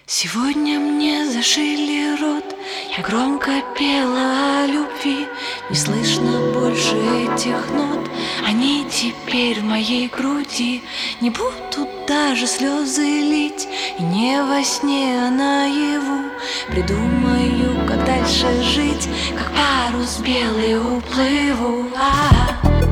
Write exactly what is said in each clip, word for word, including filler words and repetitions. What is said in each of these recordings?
Сегодня мне зашили рот, я громко пела о любви. Не слышно больше этих нот, они теперь в моей груди. Не буду даже слезы лить, и не во сне, а наяву. Придумаю, как дальше жить, как парус белый уплыву. А-а-а.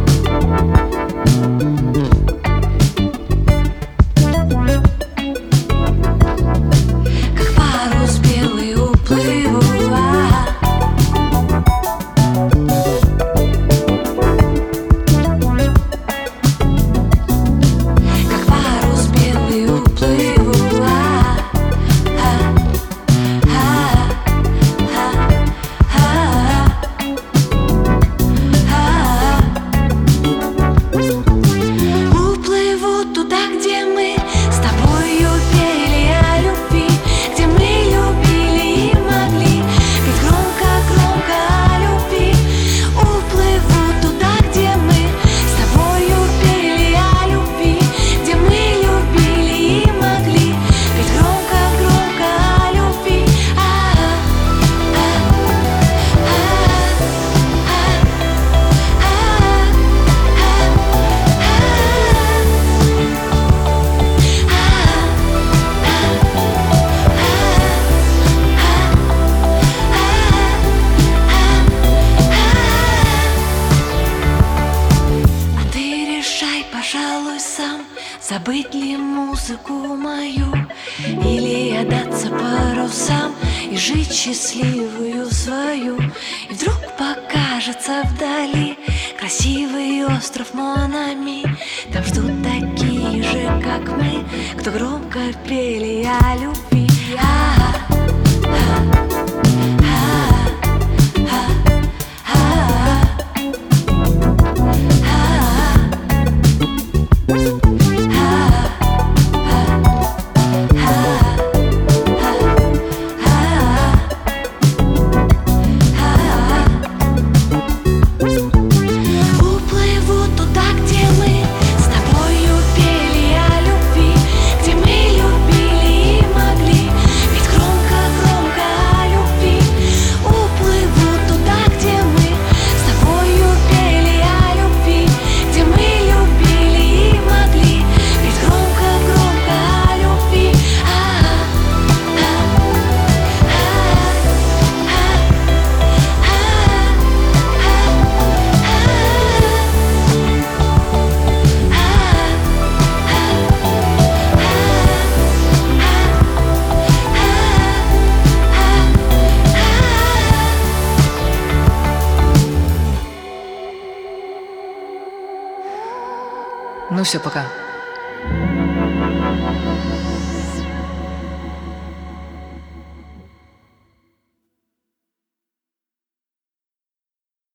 Пожалуй, сам забыть ли музыку мою, или отдаться парусам и жить счастливую свою. И вдруг покажется вдали красивый остров Монами. Там ждут такие же, как мы, кто громко пели о любви. А-а-а. Ну все, пока.